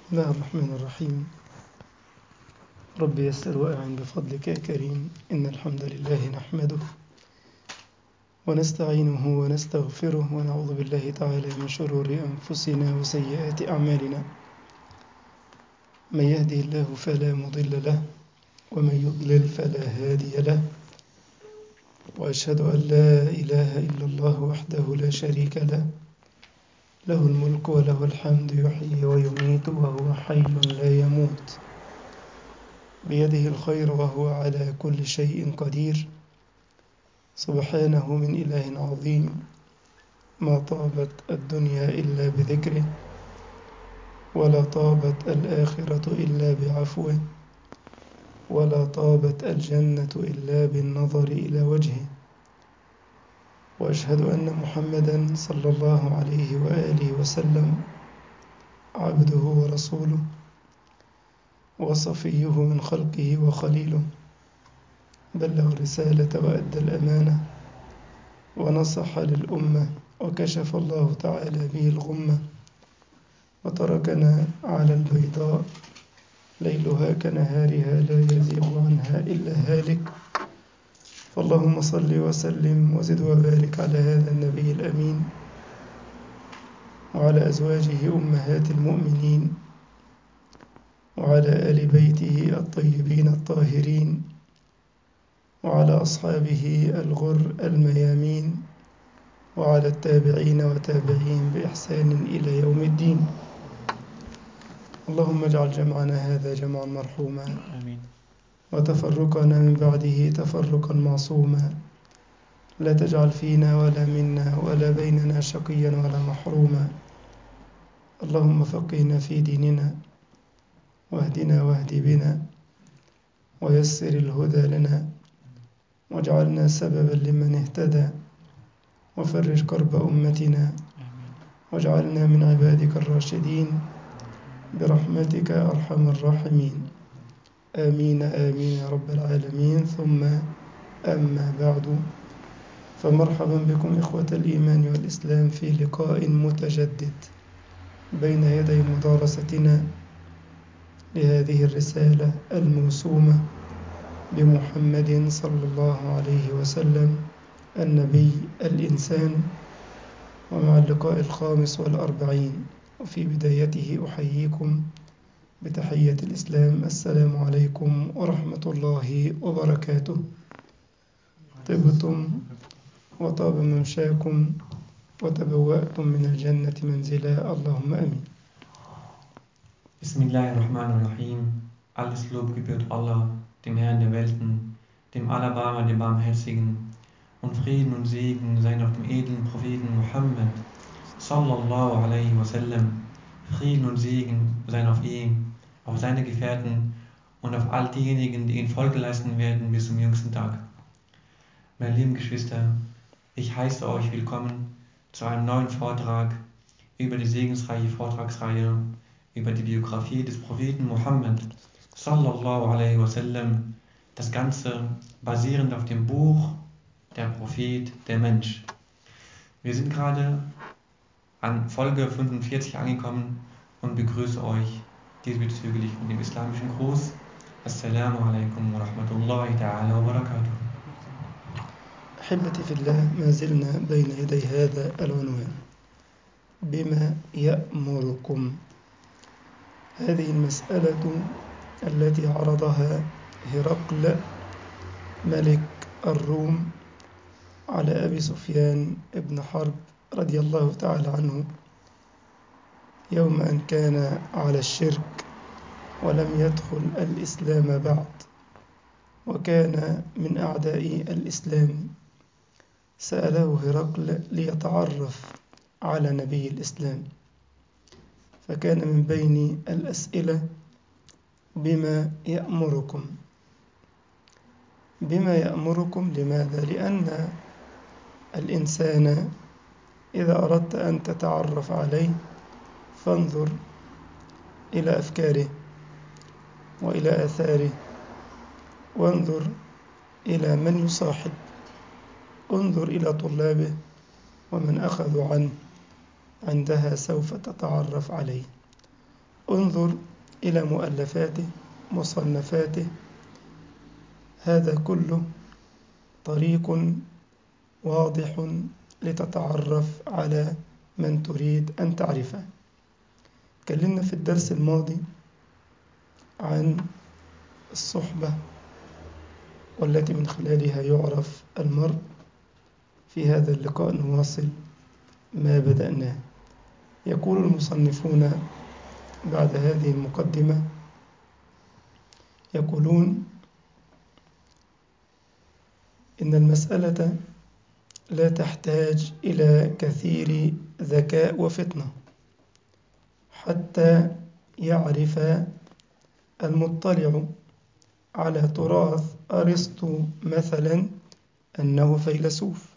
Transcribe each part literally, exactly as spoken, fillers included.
بسم الله الرحمن الرحيم. رب يسر وأعن بفضلك يا كريم. إن الحمد لله نحمده ونستعينه ونستغفره ونعوذ بالله تعالى من شرور أنفسنا وسيئات أعمالنا. من يهده الله فلا مضل له ومن يضلل فلا هادي له، وأشهد أن لا إله إلا الله وحده لا شريك له، له الملك وله الحمد يحيي ويميت وهو حي لا يموت، بيده الخير وهو على كل شيء قدير. سبحانه من إله عظيم، ما طابت الدنيا إلا بذكره، ولا طابت الآخرة إلا بعفوه، ولا طابت الجنة إلا بالنظر إلى وجهه. وأشهد أن محمدًا صلى الله عليه وآله وسلم عبده ورسوله وصفيه من خلقه وخليله، بلغ الرسالة وأدى الأمانة ونصح للأمة، وكشف الله تعالى به الغمة، وتركنا على البيضاء ليلها كنهارها لا يزيغ عنها إلا هالك. فاللهم صل وسلم وزد وبارك على هذا النبي الأمين وعلى أزواجه أمهات المؤمنين وعلى آل بيته الطيبين الطاهرين وعلى أصحابه الغر الميامين وعلى التابعين وتابعين بإحسان إلى يوم الدين. اللهم اجعل جمعنا هذا جمعا مرحوما، آمين. وتفرقنا من بعده تفرقا معصوما، لا تجعل فينا ولا منا ولا بيننا شقيا ولا محروما. اللهم فقهنا في ديننا، واهدنا واهد بنا، ويسر الهدى لنا، واجعلنا سببا لمن اهتدى، وفرج كرب أمتنا، واجعلنا من عبادك الراشدين برحمتك أرحم الراحمين. آمين آمين يا رب العالمين. ثم أما بعد، فمرحبا بكم إخوة الإيمان والإسلام في لقاء متجدد بين يدي مدارستنا لهذه الرسالة الموسومة بمحمد صلى الله عليه وسلم النبي الإنسان، ومع اللقاء الخامس والأربعين. وفي بدايته أحييكم بتحية الإسلام: السلام عليكم ورحمة الله وبركاته. طبتم وطاب ممشاكم وتبوأتم من الجنة منزلا، اللهم آمين. Bismillahirrahmanirrahim. Alles Lob gebührt Allah, dem Herrn der Welten, dem Allerbarmer, dem Barmherzigen, und Frieden und Segen seien auf dem edlen Propheten Muhammad sallallahu alaihi wasallam. Frieden und Segen seien auf ihn, auf seine Gefährten und auf all diejenigen, die ihn Folge leisten werden bis zum jüngsten Tag. Meine lieben Geschwister, ich heiße euch willkommen zu einem neuen Vortrag über die segensreiche Vortragsreihe über die Biografie des Propheten Muhammad sallallahu alaihi wasallam. Das Ganze basierend auf dem Buch Der Prophet, der Mensch. Wir sind gerade an Folge fünfundvierzig angekommen und begrüße euch diesbezüglich mit dem islamischen Gruß: Assalamu alaikum wa rahmatullahi ta'ala wa barakatuh. أحبتي في الله، ما زلنا بين يدي هذا العنوان: بما يأمركم. هذه المسألة التي عرضها هرقل ملك الروم على أبي سفيان بن حرب رضي الله تعالى عنه يوم أن كان على الشرك ولم يدخل الإسلام بعد، وكان من أعداء الإسلام. سأله هرقل ليتعرف على نبي الإسلام، فكان من بين الأسئلة: بما يأمركم. بما يأمركم لماذا؟ لأن الإنسان إذا أردت أن تتعرف عليه فانظر إلى أفكاره وإلى آثاره، وانظر إلى من يصاحب، انظر إلى طلابه ومن أخذوا عنه، عندها سوف تتعرف عليه. انظر إلى مؤلفاته مصنفاته، هذا كله طريق واضح لتتعرف على من تريد أن تعرفه. تكلمنا في الدرس الماضي عن الصحبة والتي من خلالها يعرف المرء. في هذا اللقاء نواصل ما بدأناه. يقول المصنفون بعد هذه المقدمة، يقولون إن المسألة لا تحتاج إلى كثير ذكاء وفطنة حتى يعرف المطلع على تراث أرسطو مثلا أنه فيلسوف،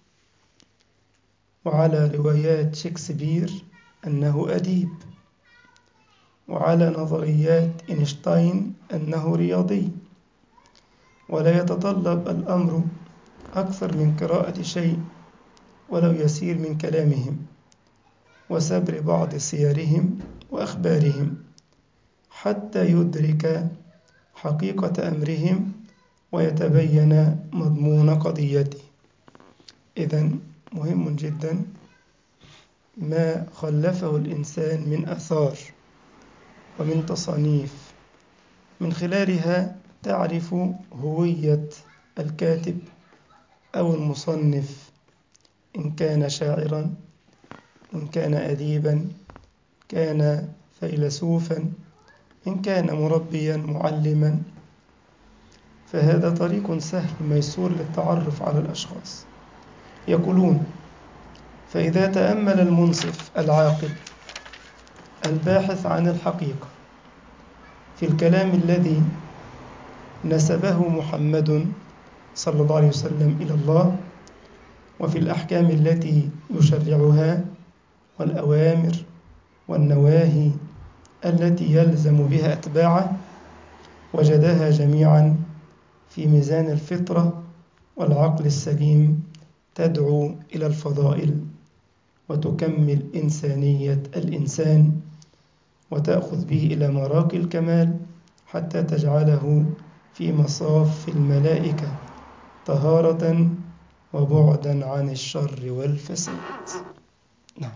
وعلى روايات شكسبير أنه أديب، وعلى نظريات إينشتاين أنه رياضي. ولا يتطلب الأمر أكثر من قراءة شيء ولو يسير من كلامهم وسبر بعض سيرهم وأخبارهم حتى يدرك حقيقة أمرهم ويتبين مضمون قضيته. إذن مهم جدا ما خلفه الإنسان من آثار ومن تصانيف، من خلالها تعرف هوية الكاتب أو المصنف، إن كان شاعرا، إن كان أديبا، كان فيلسوفا، إن كان مربيا معلما. فهذا طريق سهل ميسور للتعرف على الأشخاص. يقولون: فإذا تأمل المنصف العاقل الباحث عن الحقيقة في الكلام الذي نسبه محمد صلى الله عليه وسلم إلى الله، وفي الأحكام التي يشرعها والأوامر والنواهي التي يلزم بها أتباعه، وجدها جميعا في ميزان الفطرة والعقل السليم تدعو إلى الفضائل وتكمل إنسانية الإنسان وتأخذ به إلى مراقي الكمال حتى تجعله في مصاف الملائكة طهارة وبعدا عن الشر والفساد. نعم.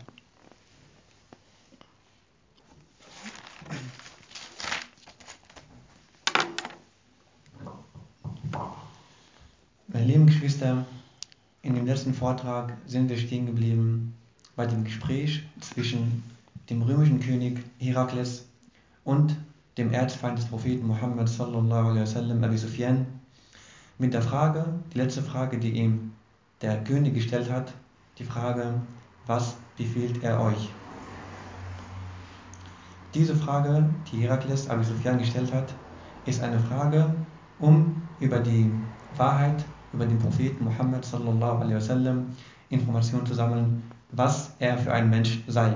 Meine lieben Geschwister, in dem letzten Vortrag sind wir stehen geblieben bei dem Gespräch zwischen dem römischen König Herakles und dem Erzfeind des Propheten Muhammad sallallahu alaihi wasallam, Abi Sufyan, mit der Frage, die letzte Frage, die ihm der König gestellt hat, die Frage: Was befiehlt er euch? Diese Frage, die Herakles Abi Sufyan gestellt hat, ist eine Frage, um über die Wahrheit, über den Propheten Muhammad sallallahu alaihi wasallam Informationen zu sammeln, was er für ein Mensch sei.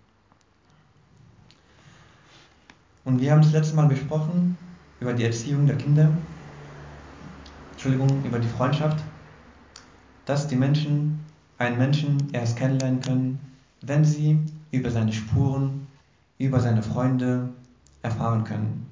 Und wir haben das letzte Mal besprochen über die Erziehung der Kinder, Entschuldigung, über die Freundschaft, dass die Menschen einen Menschen erst kennenlernen können, wenn sie über seine Spuren, über seine Freunde erfahren können.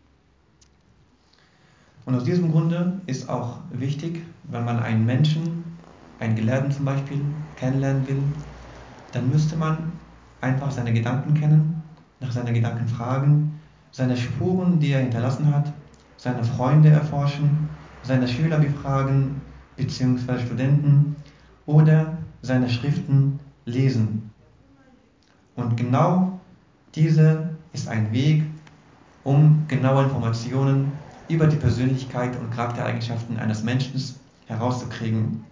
Und aus diesem Grunde ist auch wichtig, wenn man einen Menschen, einen Gelehrten zum Beispiel, kennenlernen will, dann müsste man einfach seine Gedanken kennen, nach seinen Gedanken fragen, seine Spuren, die er hinterlassen hat, seine Freunde erforschen, seine Schüler befragen, beziehungsweise Studenten, oder seine Schriften lesen. Und genau diese ist ein Weg, um genaue Informationen über die Persönlichkeit und Charaktereigenschaften eines Menschen herauszukriegen.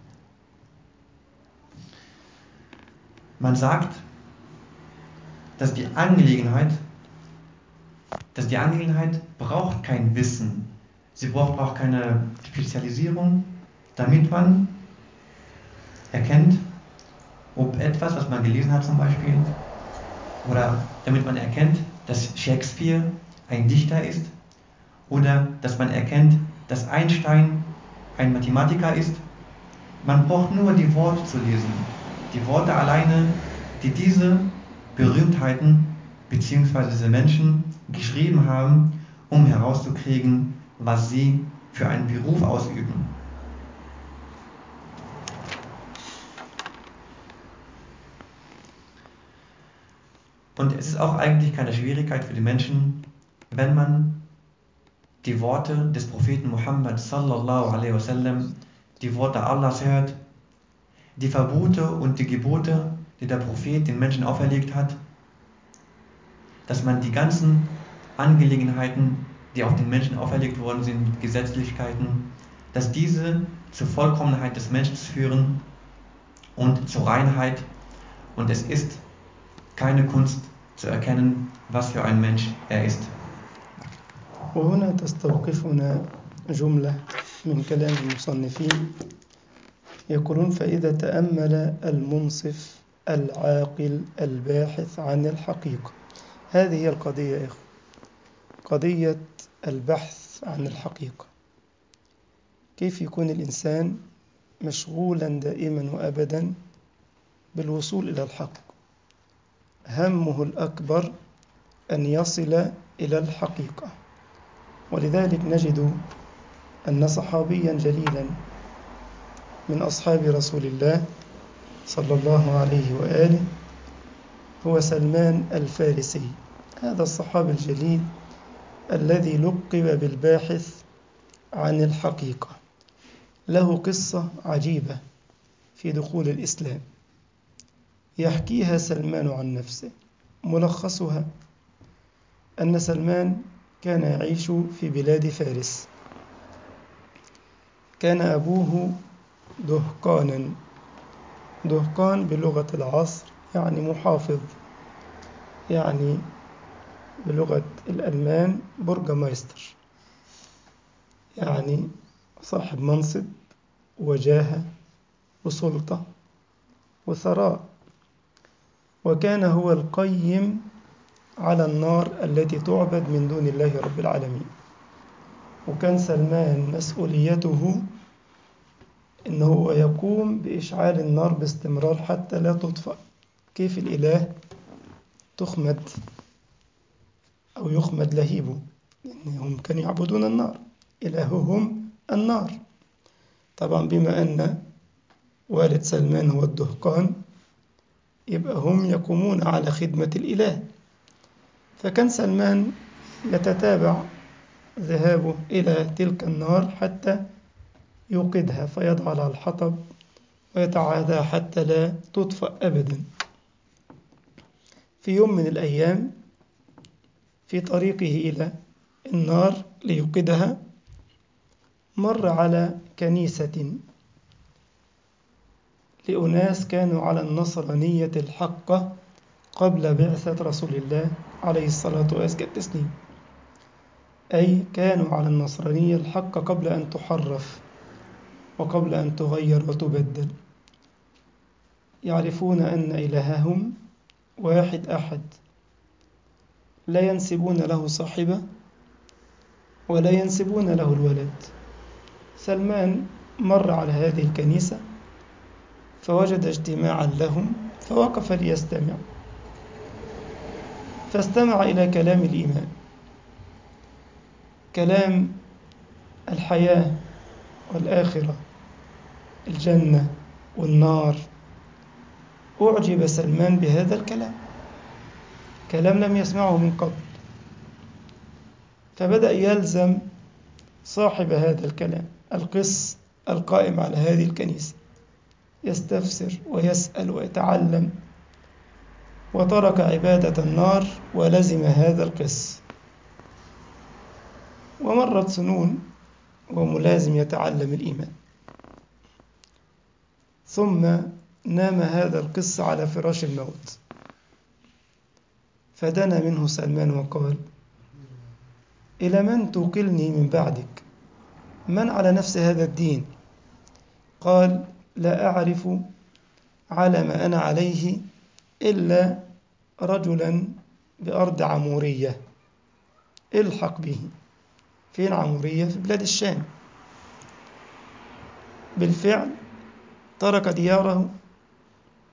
Man sagt, dass die Angelegenheit, dass die Angelegenheit braucht kein Wissen. Sie braucht auch keine Spezialisierung, damit man erkennt, ob etwas, was man gelesen hat zum Beispiel, oder damit man erkennt, dass Shakespeare ein Dichter ist, oder dass man erkennt, dass Einstein ein Mathematiker ist. Man braucht nur die Worte zu lesen. Die Worte alleine, die diese Berühmtheiten bzw. diese Menschen geschrieben haben, um herauszukriegen, was sie für einen Beruf ausüben. Und es ist auch eigentlich keine Schwierigkeit für die Menschen, wenn man die Worte des Propheten Muhammad sallallahu alaihi wasallam, die Worte Allahs hört, die Verbote und die Gebote, die der Prophet den Menschen auferlegt hat, dass man die ganzen Angelegenheiten, die auch den Menschen auferlegt worden sind, Gesetzlichkeiten, dass diese zur Vollkommenheit des Menschen führen und zur Reinheit. Und es ist keine Kunst zu erkennen, was für ein Mensch er ist. وهنا تستوقفنا جملة من كلام المصنفين يقولون: فإذا تأمل المنصف العاقل الباحث عن الحقيقة. هذه هي القضية يا إخوة، قضية البحث عن الحقيقة. كيف يكون الإنسان مشغولا دائما وأبدا بالوصول إلى الحق، همه الأكبر أن يصل إلى الحقيقة. ولذلك نجد أن صحابيا جليلا من أصحاب رسول الله صلى الله عليه وآله هو سلمان الفارسي. هذا الصحابي الجليل الذي لقب بالباحث عن الحقيقة له قصة عجيبة في دخول الإسلام يحكيها سلمان عن نفسه. ملخصها أن سلمان كان يعيش في بلاد فارس، كان أبوه دهقانا. دهقان بلغة العصر يعني محافظ، يعني بلغة الألمان برجمايستر، يعني صاحب منصب وجاهة وسلطة وثراء. وكان هو القيم على النار التي تعبد من دون الله رب العالمين. وكان سلمان مسؤوليته إنه هو يقوم بإشعال النار باستمرار حتى لا تطفأ. كيف الإله تخمد أو يخمد لهيبه؟ لأنهم كانوا يعبدون النار، إلههم النار. طبعا بما أن والد سلمان هو الدهقان، يبقى هم يقومون على خدمة الإله. فكان سلمان يتتابع ذهابه إلى تلك النار حتى يوقدها، فيضع لها الحطب ويتعاهدها حتى لا تطفأ أبدا. في يوم من الأيام في طريقه إلى النار ليوقدها مر على كنيسة لأناس كانوا على النصرانية الحقة قبل بعثة رسول الله عليه الصلاة والسلام، أي كانوا على النصرانية الحقة قبل أن تحرف وقبل أن تغير وتبدل. يعرفون أن إلههم واحد أحد، لا ينسبون له صاحبة ولا ينسبون له الولد. سلمان مر على هذه الكنيسة فوجد اجتماعا لهم فوقف ليستمع، فاستمع إلى كلام الإيمان، كلام الحياة والآخرة، الجنة والنار. أعجب سلمان بهذا الكلام، كلام لم يسمعه من قبل، فبدأ يلزم صاحب هذا الكلام القس القائم على هذه الكنيسة، يستفسر ويسأل ويتعلم، وترك عبادة النار ولزم هذا القس. ومرت سنون وملازم يتعلم الإيمان، ثم نام هذا القس على فراش الموت، فدنا منه سلمان وقال: إلى من توكلني من بعدك؟ من على نفس هذا الدين؟ قال: لا أعرف على ما أنا عليه إلا رجلا بأرض عمورية، الحق به. فين عمورية؟ في بلاد الشام. بالفعل ترك دياره،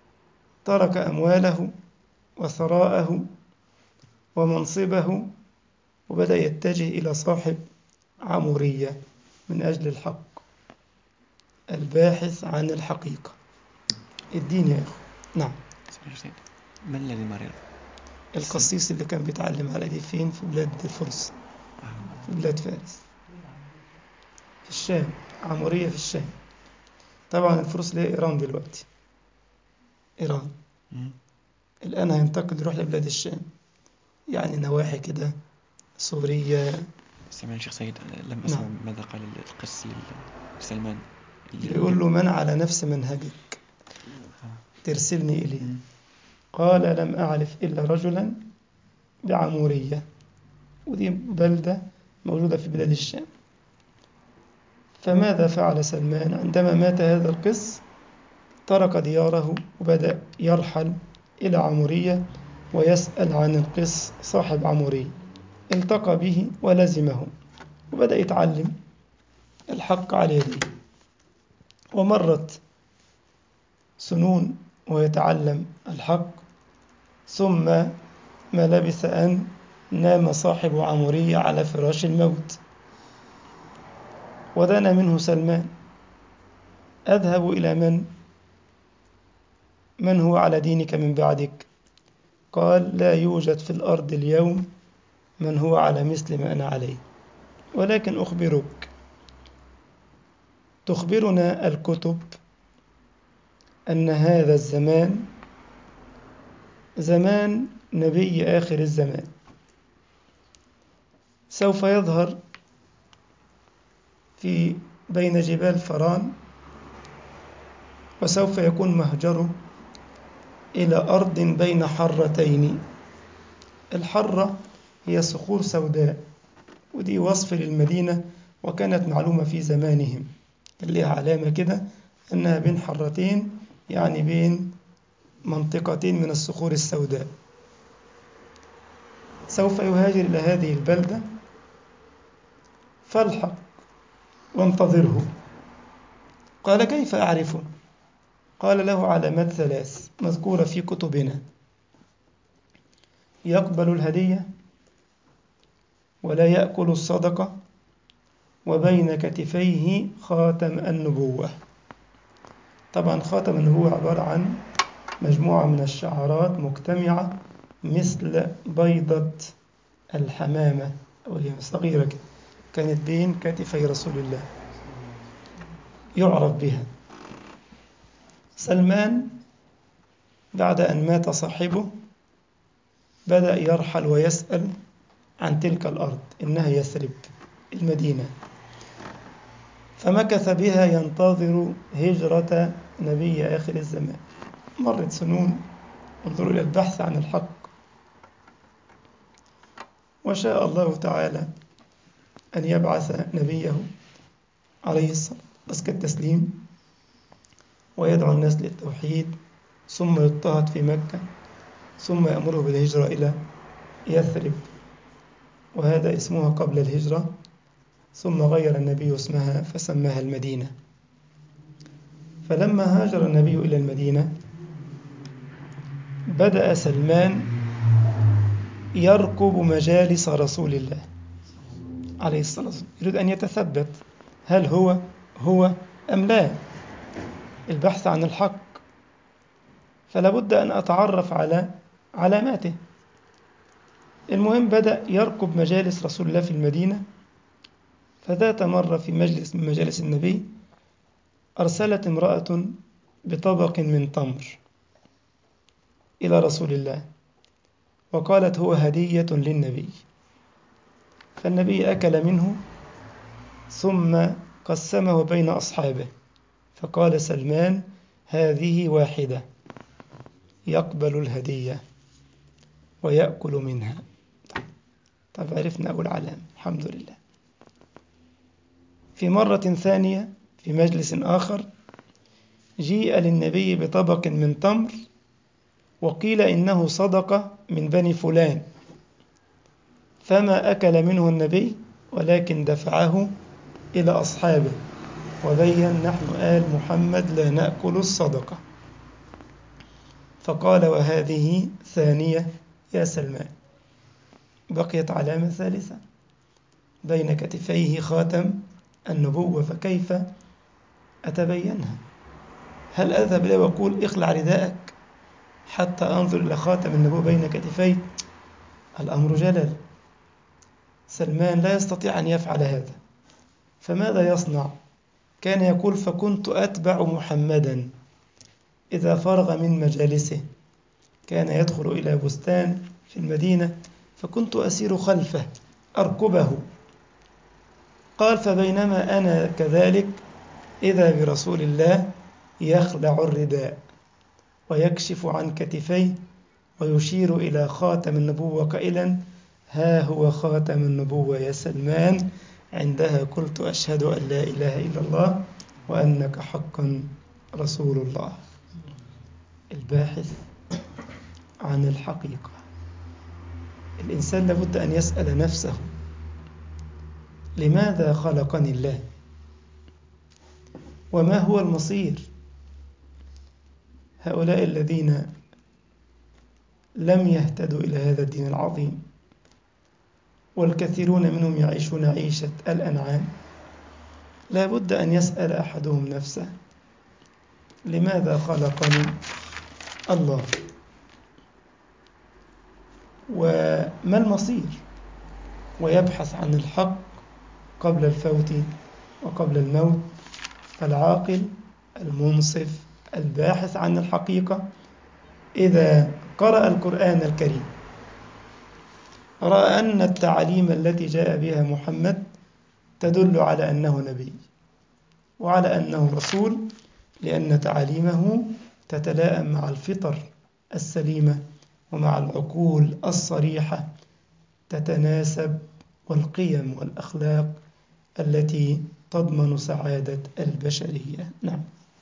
ترك أمواله وثراءه ومنصبه وبدأ يتجه إلى صاحب عمورية من أجل الحق، الباحث عن الحقيقة. الدين يا أخو. نعم. من الذي مرض؟ القسيس اللي كان بيتعلم على دي فين؟ في بلاد الفرس، في بلاد فارس، في الشام. عمورية في الشام. طبعا الفرس ليه إيران دلوقتي، إيران مم. الآن هينتقل يروح لبلاد الشام، يعني نواحي كده سوريا. سمع شيخ سيد، لم أسمع نعم. ماذا قال القس لسلمان. بيقول له: من على نفس منهجك ترسلني إليه؟ مم. قال: لم أعرف إلا رجلا بعمورية، ودي بلدة موجودة في بلاد الشام. فماذا فعل سلمان عندما مات هذا القس؟ ترك دياره وبدأ يرحل إلى عمورية ويسأل عن القس صاحب عمورية. التقى به ولزمه وبدأ يتعلم الحق على يديه. ومرت سنون ويتعلم الحق، ثم ما لبث أن نام صاحب عمورية على فراش الموت، ودنا منه سلمان: أذهب إلى من؟ من هو على دينك من بعدك؟ قال: لا يوجد في الأرض اليوم من هو على مثل ما أنا عليه، ولكن أخبرك، تخبرنا الكتب أن هذا الزمان زمان نبي آخر الزمان، سوف يظهر في بين جبال فران، وسوف يكون مهجره إلى أرض بين حرتين. الحرة هي صخور سوداء، ودي وصف للمدينة، وكانت معلومة في زمانهم، اللي علامة كده أنها بين حرتين، يعني بين منطقتين من الصخور السوداء. سوف يهاجر إلى هذه البلدة، فالحق وانتظره. قال: كيف أعرفه؟ قال: له علامات ثلاث مذكورة في كتبنا: يقبل الهدية، ولا يأكل الصدقة، وبين كتفيه خاتم النبوة. طبعا خاتم النبوة عبارة عن مجموعة من الشعارات مجتمعة مثل بيضة الحمامة، وهي صغيرة كده، كانت بين كتفي رسول الله، يعرف بها. سلمان بعد أن مات صاحبه بدأ يرحل ويسأل عن تلك الأرض، إنها يثرب، المدينة. فمكث بها ينتظر هجرة نبي آخر الزمان. مرت سنون، انظروا إلى البحث عن الحق. وشاء الله تعالى أن يبعث نبيه عليه الصلاة أزكى التسليم، ويدعو الناس للتوحيد، ثم يضطهد في مكة، ثم يأمره بالهجرة إلى يثرب، وهذا اسمها قبل الهجرة. ثم غير النبي اسمها فسماها المدينة. فلما هاجر النبي إلى المدينة بدأ سلمان يركب مجالس رسول الله عليه الصلاة والسلام، يريد أن يتثبت هل هو هو أم لا، البحث عن الحق. فلا بد أن أتعرف على علاماته. المهم بدأ يركب مجالس رسول الله في المدينة. فذات مرة في مجلس من مجالس النبي أرسلت امرأة بطبق من تمر إلى رسول الله، وقالت: هو هدية للنبي. فالنبي أكل منه ثم قسمه بين أصحابه، فقال سلمان: هذه واحدة، يقبل الهدية ويأكل منها. طب عرفنا أول علامة، الحمد لله. في مرة ثانية في مجلس آخر جيء للنبي بطبق من تمر، وقيل إنه صدقة من بني فلان، فما أكل منه النبي ولكن دفعه إلى أصحابه وبين: نحن آل محمد لا نأكل الصدقة. فقال: وهذه ثانية يا سلمان. بقيت علامة ثالثة بين كتفيه خاتم النبوة، فكيف أتبينها؟ هل أذهب إليه وأقول اخلع رداءك حتى أنظر إلى خاتم النبوة بين كتفيه؟ الأمر جلل. سلمان لا يستطيع أن يفعل هذا، فماذا يصنع؟ كان يقول: فكنت أتبع محمدا إذا فرغ من مجالسه، كان يدخل إلى بستان في المدينة فكنت أسير خلفه أركبه. قال: فبينما أنا كذلك إذا برسول الله يخلع الرداء ويكشف عن كتفيه ويشير إلى خاتم النبوة قائلا: ها هو خاتم النبوة يا سلمان. عندها قلت: أشهد أن لا إله إلا الله وأنك حقا رسول الله. الباحث عن الحقيقة. الإنسان لابد أن يسأل نفسه: لماذا خلقني الله؟ وما هو المصير؟ هؤلاء الذين لم يهتدوا إلى هذا الدين العظيم، والكثيرون منهم يعيشون عيشة الأنعام، لا بد أن يسأل أحدهم نفسه: لماذا خلقني الله؟ وما المصير؟ ويبحث عن الحق قبل الفوت وقبل الموت. فالعاقل المنصف الباحث عن الحقيقة إذا قرأ القرآن الكريم رأى أن التعاليم التي جاء بها محمد تدل على أنه نبي وعلى أنه رسول، لأن تعاليمه تتلائم مع الفطر السليمة ومع العقول الصريحة، تتناسب، والقيم والأخلاق التي تضمن سعادة البشرية. نعم.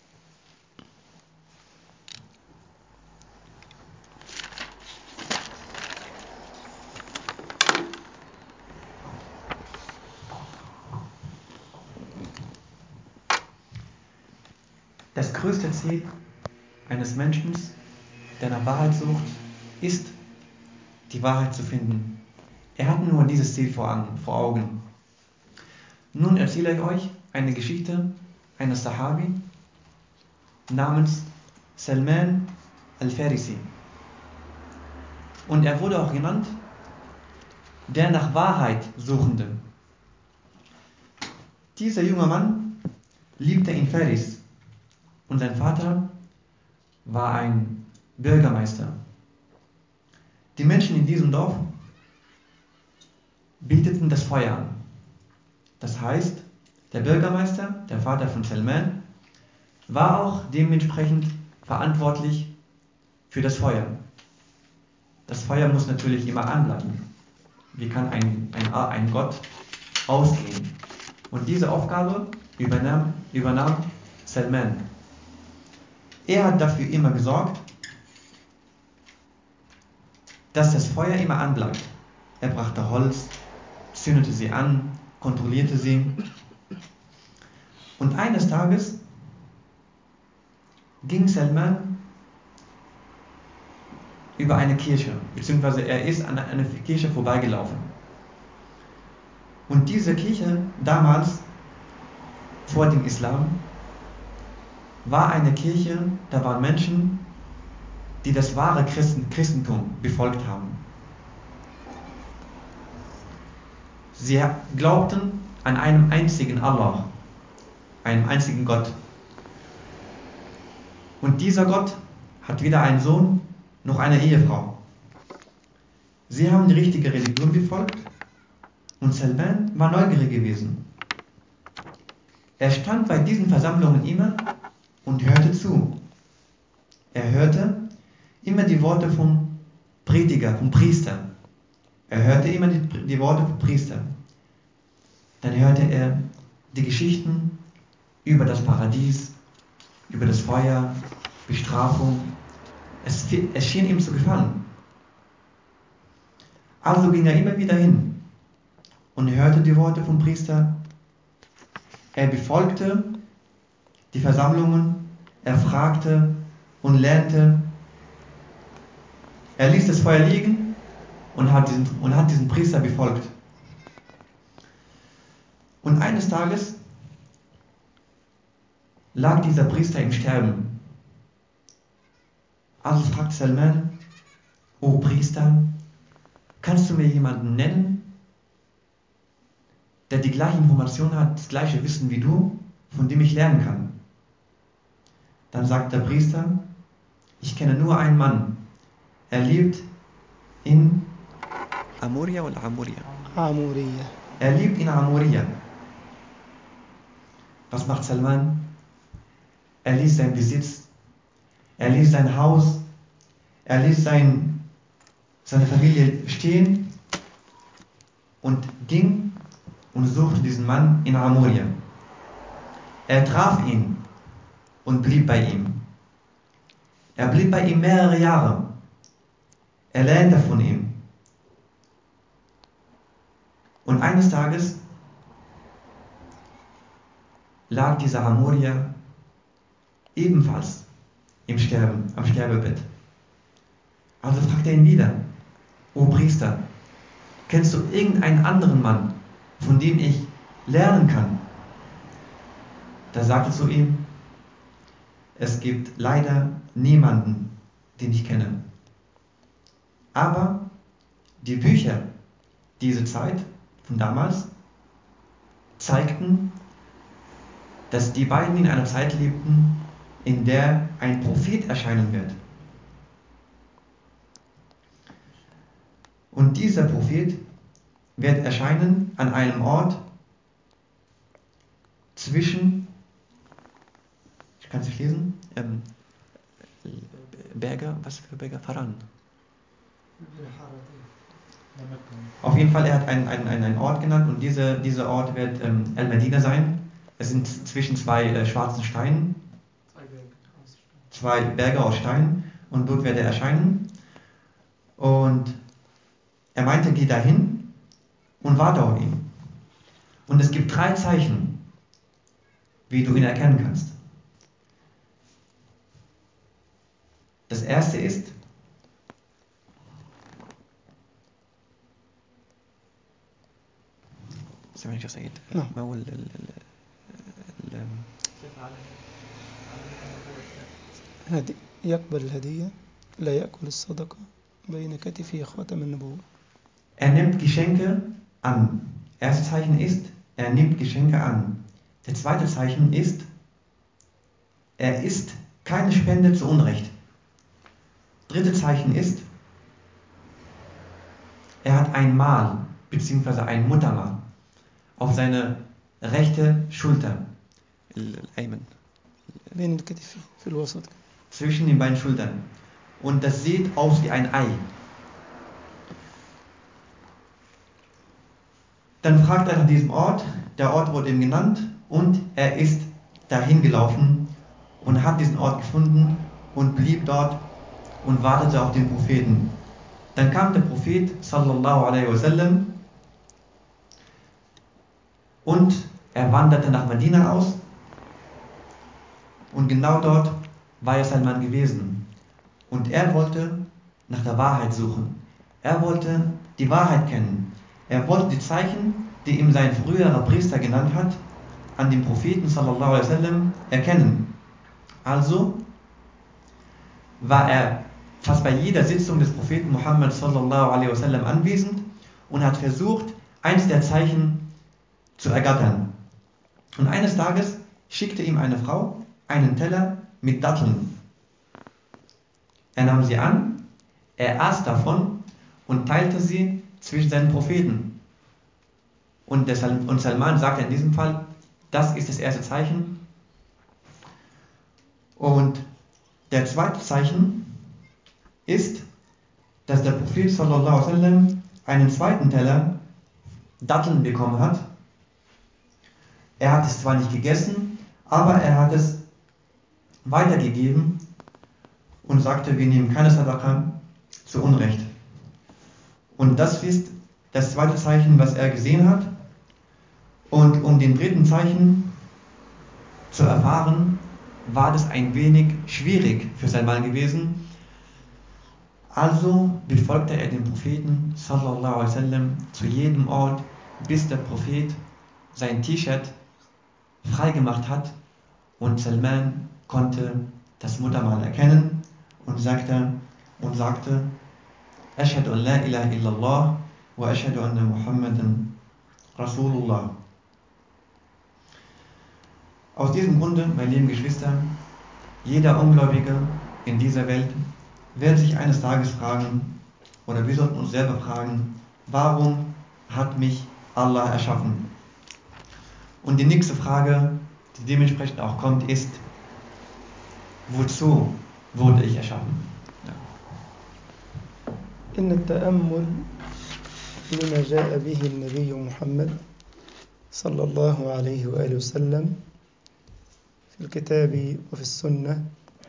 Das größte Ziel eines Menschen, der nach Wahrheit sucht, ist, die Wahrheit zu finden. Er hat nur dieses Ziel vor Augen. Nun erzähle ich euch eine Geschichte eines Sahabi namens Salman al-Farisi. Und er wurde auch genannt der nach Wahrheit Suchende. Dieser junge Mann lebte in Faris und sein Vater war ein Bürgermeister. Die Menschen in diesem Dorf beteten das Feuer an. Das heißt, der Bürgermeister, der Vater von Salman, war auch dementsprechend verantwortlich für das Feuer. Das Feuer muss natürlich immer anbleiben. Wie kann ein, ein, ein Gott ausgehen? Und diese Aufgabe übernahm, übernahm Salman. Er hat dafür immer gesorgt, dass das Feuer immer anbleibt. Er brachte Holz, zündete sie an, kontrollierte sie. Und eines Tages ging Salman über eine Kirche, beziehungsweise er ist an einer Kirche vorbeigelaufen. Und diese Kirche damals, vor dem Islam, war eine Kirche, da waren Menschen, die das wahre Christen, Christentum befolgt haben. Sie glaubten an einen einzigen Allah, einen einzigen Gott. Und dieser Gott hat weder einen Sohn noch eine Ehefrau. Sie haben die richtige Religion befolgt und Salman war neugierig gewesen. Er stand bei diesen Versammlungen immer und hörte zu. Er hörte immer die Worte vom Prediger, vom Priester. Er hörte immer die, die Worte vom Priester. Dann hörte er die Geschichten über das Paradies, über das Feuer, Bestrafung. Es, es schien ihm zu gefallen. Also ging er immer wieder hin und hörte die Worte vom Priester. Er befolgte die Versammlungen, er fragte und lernte. Er ließ das Feuer liegen und hat diesen, und hat diesen Priester befolgt. Und eines Tages lag dieser Priester im Sterben. Also fragt Salman: O Priester, kannst du mir jemanden nennen, der die gleiche Information hat, das gleiche Wissen wie du, von dem ich lernen kann? Dann sagt der Priester: Ich kenne nur einen Mann. Er lebt in Amuria oder Amuria? Amuria. Er lebt in Amuria. Was macht Salman? Er ließ seinen Besitz, er ließ sein Haus, er ließ sein, seine Familie stehen und ging und suchte diesen Mann in Amuria. Er traf ihn und blieb bei ihm. Er blieb bei ihm mehrere Jahre. Er lernte von ihm. Und eines Tages lag dieser Amuria ebenfalls im Sterben, am Sterbebett. Also fragte er ihn wieder: O Priester, kennst du irgendeinen anderen Mann, von dem ich lernen kann? Da sagte zu ihm: Es gibt leider niemanden, den ich kenne. Aber die Bücher dieser Zeit, von damals, zeigten, dass die beiden in einer Zeit lebten, in der ein Prophet erscheinen wird. Und dieser Prophet wird erscheinen an einem Ort zwischen, ich kann es nicht lesen, ähm, Berge, was für Berge? Faran. Auf jeden Fall, er hat einen, einen, einen Ort genannt, und diese, dieser Ort wird ähm, Al-Medina sein. Es sind zwischen zwei äh, schwarzen Steinen, zwei Berge aus Stein, und dort wird er erscheinen. Und er meinte: Geh dahin und warte auf ihn. Und es gibt drei Zeichen, wie du ihn erkennen kannst. Das erste ist, سمعت يا سيد ما هو ال ال ال هدي يقبل الهدية لا يأكل الصدقة بين كتفه خاتم النبوة. Er nimmt Geschenke an. Erstes Zeichen ist, er nimmt Geschenke an. Das zweite Zeichen ist, er isst keine Spende zu Unrecht. Dritte Zeichen ist, er hat ein Mal bzw. ein Muttermal auf seine rechte Schulter. بين الكتف في الوسط. Zwischen den beiden Schultern. Und das sieht aus wie ein Ei. Dann fragt er nach diesem Ort. Der Ort wurde ihm genannt und er ist dahin gelaufen und hat diesen Ort gefunden und blieb dort und wartete auf den Propheten. Dann kam der Prophet sallallahu alaihi wasallam und er wanderte nach Medina aus, und genau dort war Salman gewesen. Und er wollte nach der Wahrheit suchen. Er wollte die Wahrheit kennen. Er wollte die Zeichen, die ihm sein früherer Priester genannt hat, an den Propheten sallallahu alaihi wasallam erkennen. Also war er fast bei jeder Sitzung des Propheten Muhammad sallallahu alaihi wasallam anwesend und hat versucht, eins der Zeichen zu ergattern. Und eines Tages schickte ihm eine Frau einen Teller mit Datteln. Er nahm sie an, er aß davon und teilte sie zwischen seinen Propheten. Und, der Sal- und Salman sagte in diesem Fall: Das ist das erste Zeichen. Und der zweite Zeichen ist, dass der Prophet sallallahu alaihi wasallam einen zweiten Teller Datteln bekommen hat. Er hat es zwar nicht gegessen, aber er hat es weitergegeben und sagte: Wir nehmen keine Sadaqa zu Unrecht. Und das ist das zweite Zeichen, was er gesehen hat. Und um den dritten Zeichen zu erfahren, war das ein wenig schwierig für Salman gewesen. Also befolgte er den Propheten sallallahu alaihi wasallam zu jedem Ort, bis der Prophet sein T-Shirt freigemacht hat und Salman konnte das Muttermal erkennen und sagte, und sagte, Ashhadu an la ilaha illallah wa ashhadu anna Muhammadan Rasulullah. Aus diesem Grunde, meine lieben Geschwister, jeder Ungläubige in dieser Welt wird sich eines Tages fragen, oder wir sollten uns selber fragen, warum hat mich Allah erschaffen? Und die nächste Frage, die dementsprechend auch kommt, ist, wozu wurde ich erschaffen? Ja. إن التأمل لما جاء به النبي محمد صلى الله عليه وآله وسلم في الكتاب وفي السنة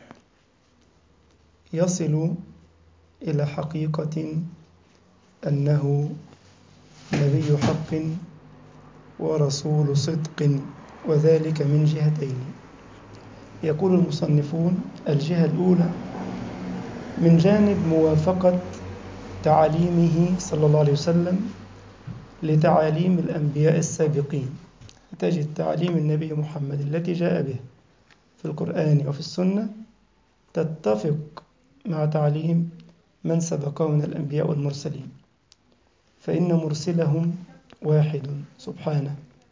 يصل إلى حقيقة أنه نبي حق ورسول صدق، وذلك من جهتين. يقول المصنفون: الجهة الأولى من جانب موافقة تعاليمه صلى الله عليه وسلم لتعاليم الأنبياء السابقين. تجد تعاليم النبي محمد التي جاء به في القرآن وفي السنة تتفق مع تعليم من سبقه من الأنبياء والمرسلين، فإن مرسلهم واحد سبحانه،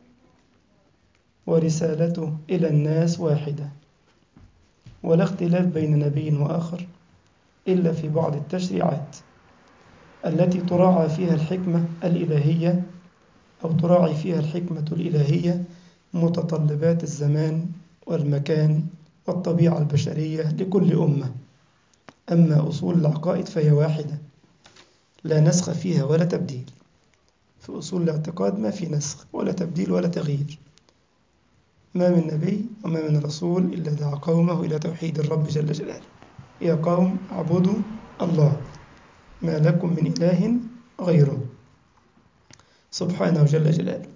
ورسالته إلى الناس واحدة، ولا اختلاف بين نبي وآخر إلا في بعض التشريعات التي تراعى فيها الحكمة الإلهية، أو تراعي فيها الحكمة الإلهية متطلبات الزمان والمكان والطبيعة البشرية لكل أمة. أما أصول العقائد فهي واحدة لا نسخ فيها ولا تبديل. في أصول الاعتقاد ما في نسخ ولا تبديل ولا تغيير. ما من نبي وما من رسول إلا دعا قومه إلى توحيد الرب جل جلاله: يا قوم اعبدوا الله ما لكم من إله غيره سبحانه جل جلاله.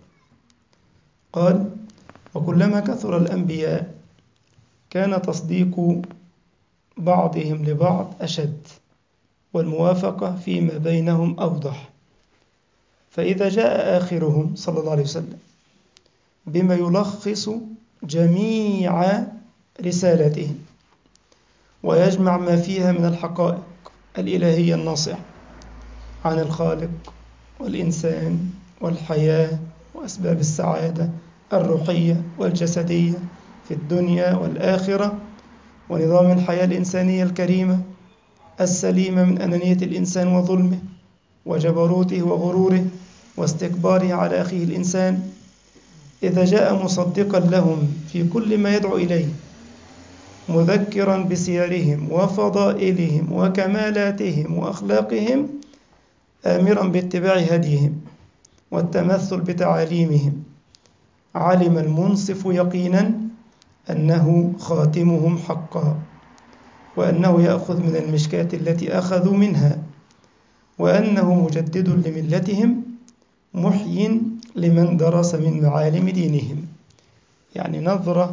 قال: وكلما كثر الأنبياء كان تصديق بعضهم لبعض أشد، والموافقة فيما بينهم أوضح. فإذا جاء آخرهم صلى الله عليه وسلم بما يلخص جميع رسالتهم ويجمع ما فيها من الحقائق الإلهية الناصعة عن الخالق والإنسان والحياة وأسباب السعادة الروحية والجسدية في الدنيا والآخرة، ونظام الحياة الإنسانية الكريمة السليمة من أنانية الإنسان وظلمه وجبروته وغروره واستكباره على أخيه الإنسان، إذا جاء مصدقا لهم في كل ما يدعو إليه، مذكرا بسيرهم وفضائلهم وكمالاتهم وأخلاقهم، آمرا باتباع هديهم والتمثل بتعاليمهم، علم المنصف يقينا أنه خاتمهم حقا، وأنه يأخذ من المشكاة التي أخذوا منها، وأنه مجدد لملتهم محيٍ لمن درس من معالم دينهم. يعني نظرة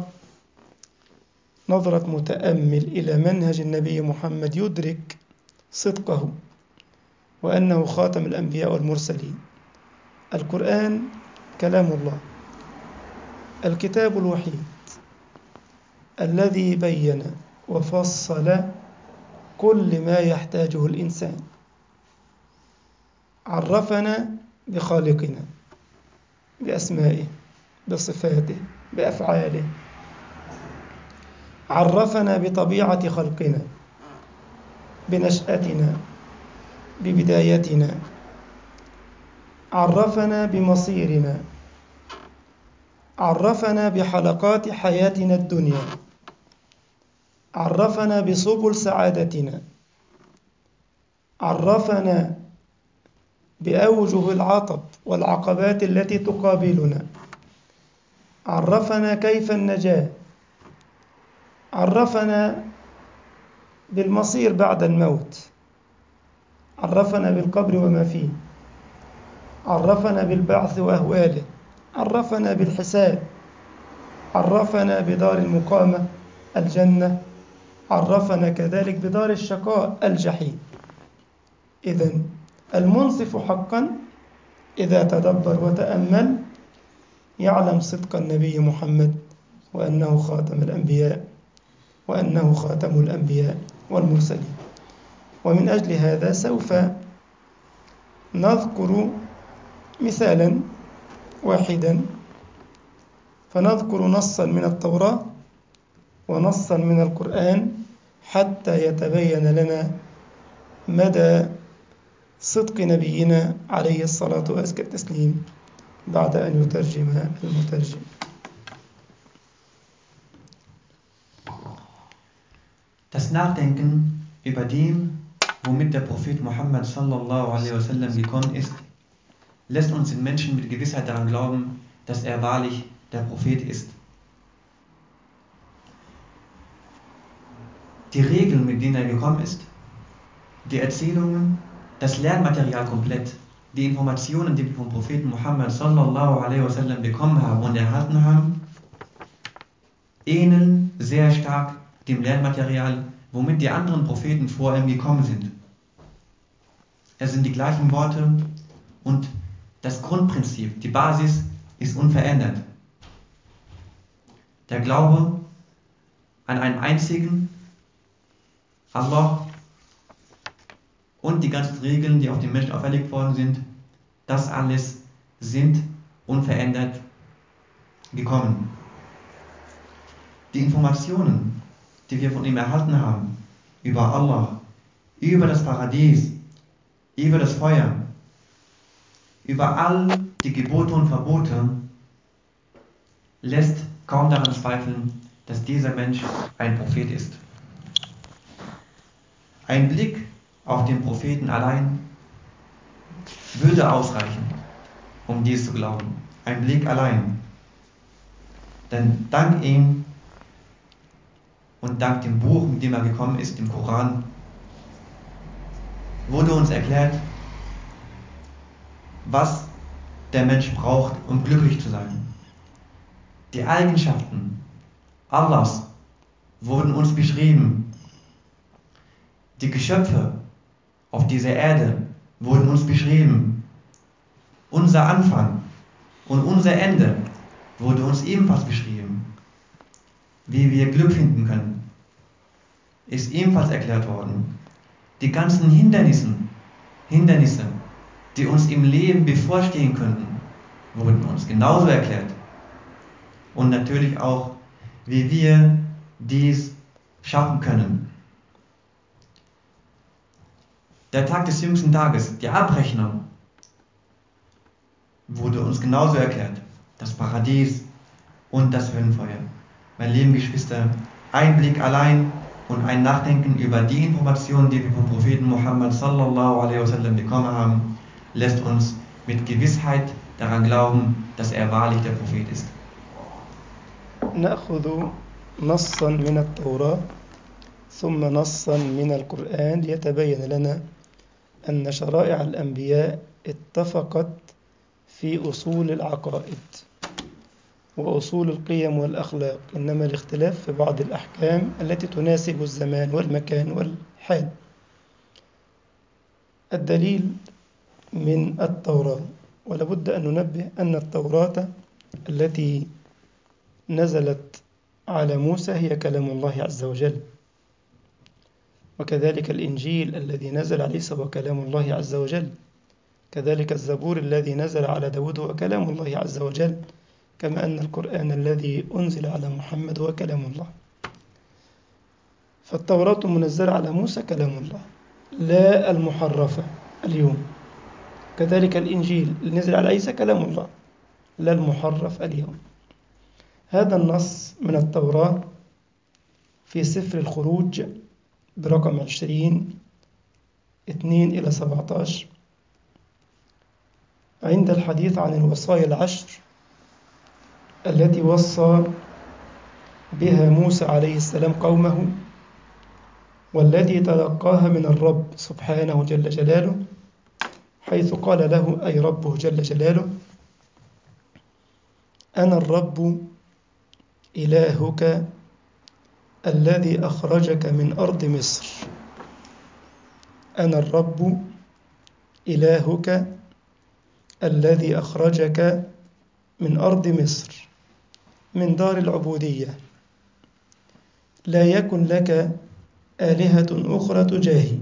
نظرة متأمل إلى منهج النبي محمد يدرك صدقه وأنه خاتم الأنبياء والمرسلين. القرآن كلام الله، الكتاب الوحيد الذي بين وفصل كل ما يحتاجه الإنسان، عرفنا بخالقنا، بأسمائه، بصفاته، بأفعاله، عرفنا بطبيعة خلقنا، بنشأتنا، ببدايتنا، عرفنا بمصيرنا، عرفنا بحلقات حياتنا الدنيا، عرفنا بسبل سعادتنا، عرفنا بأوجه العطب والعقبات التي تقابلنا، عرفنا كيف النجاة، عرفنا بالمصير بعد الموت، عرفنا بالقبر وما فيه، عرفنا بالبعث وأهواله، عرفنا بالحساب، عرفنا بدار المقامة الجنة، عرفنا كذلك بدار الشقاء الجحيم. إذن المنصف حقا إذا تدبر وتأمل يعلم صدق النبي محمد وأنه خاتم الأنبياء وأنه خاتم الأنبياء والمرسلين. ومن أجل هذا سوف نذكر مثالا واحدا، فنذكر نصا من التوراة ونصا من القرآن حتى يتبين لنا مدى صدق نبينا عليه الصلاة وأزكى التسليم بعد أن يترجم المترجم. Das Nachdenken über dem, womit der Prophet Muhammad sallallahu alaihi wasallam gekommen ist, lässt uns den Menschen mit Gewissheit daran glauben, dass er wahrlich der Prophet ist. Die Regeln, mit denen er gekommen ist, die Erzählungen, das Lernmaterial komplett, die Informationen, die wir vom Propheten Muhammad sallallahu alaihi wasallam bekommen haben und erhalten haben, ähneln sehr stark dem Lernmaterial, womit die anderen Propheten vor ihm gekommen sind. Es sind die gleichen Worte und das Grundprinzip, die Basis ist unverändert. Der Glaube an einen einzigen Allah und die ganzen Regeln, die auf den Menschen auferlegt worden sind, das alles sind unverändert gekommen. Die Informationen, die wir von ihm erhalten haben, über Allah, über das Paradies, über das Feuer, über all die Gebote und Verbote, lässt kaum daran zweifeln, dass dieser Mensch ein Prophet ist. Ein Blick auf den Propheten allein würde ausreichen, um dies zu glauben. Ein Blick allein. Denn dank ihm und dank dem Buch, mit dem er gekommen ist, dem Koran, wurde uns erklärt, was der Mensch braucht, um glücklich zu sein. Die Eigenschaften Allahs wurden uns beschrieben. Die Geschöpfe auf dieser Erde wurden uns beschrieben. Unser Anfang und unser Ende wurde uns ebenfalls beschrieben. Wie wir Glück finden können, ist ebenfalls erklärt worden. Die ganzen Hindernisse, Hindernisse, die uns im Leben bevorstehen könnten, wurden uns genauso erklärt. Und natürlich auch, wie wir dies schaffen können. Der Tag des jüngsten Tages, die Abrechnung, wurde uns genauso erklärt. Das Paradies und das Höllenfeuer. Meine lieben Geschwister, ein Blick allein und ein Nachdenken über die Informationen, die wir vom Propheten Muhammad sallallahu alaihi wasallam bekommen haben, lässt uns mit Gewissheit daran glauben, dass er wahrlich der Prophet ist. نأخذ نصا من التوراة ثم نصا من القرآن ليتبين لنا أن شرائع الأنبياء اتفقت في أصول العقائد وأصول القيم والأخلاق، إنما الاختلاف في بعض الأحكام التي تناسب الزمان والمكان والحال. الدليل من التوراة، ولابد أن ننبه أن التوراة التي نزلت على موسى هي كلام الله عز وجل، وكذلك الإنجيل الذي نزل عليه هو كلام الله عز وجل، كذلك الزبور الذي نزل على داود هو كلام الله عز وجل، كما أن القرآن الذي أنزل على محمد هو كلام الله. فالتوراة منزلة على موسى كلام الله لا المحرفة اليوم، كذلك الإنجيل اللي نزل على عيسى كلام الله لا المحرف اليوم. هذا النص من التوراة في سفر الخروج برقم عشرين اثنين إلى سبعة عشر عند الحديث عن الوصايا العشر التي وصى بها موسى عليه السلام قومه، والذي تلقاها من الرب سبحانه جل جلاله، حيث قال له أي ربه جل جلاله: أنا الرب إلهك الذي أخرجك من أرض مصر. أنا الرب إلهك الذي أخرجك من أرض مصر من دار العبودية، لا يكن لك آلهة أخرى تجاهي،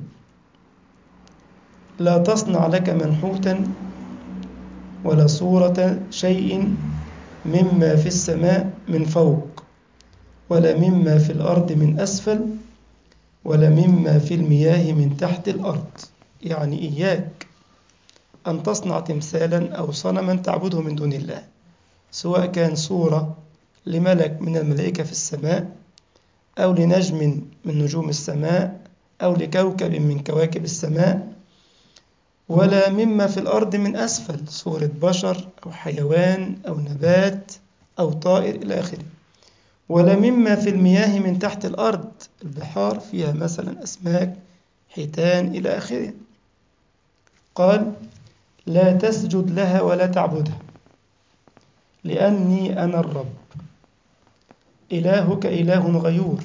لا تصنع لك منحوتا ولا صورة شيء مما في السماء من فوق، ولا مما في الأرض من أسفل، ولا مما في المياه من تحت الأرض. يعني إياك أن تصنع تمثالا أو صنما تعبده من دون الله، سواء كان صورة لملك من الملائكة في السماء، أو لنجم من نجوم السماء، أو لكوكب من كواكب السماء، ولا مما في الأرض من أسفل، صورة بشر أو حيوان أو نبات أو طائر إلى آخره، ولا مما في المياه من تحت الأرض، البحار فيها مثلا أسماك، حيتان إلى آخره. قال: لا تسجد لها ولا تعبدها، لأني أنا الرب إلهك إله غيور،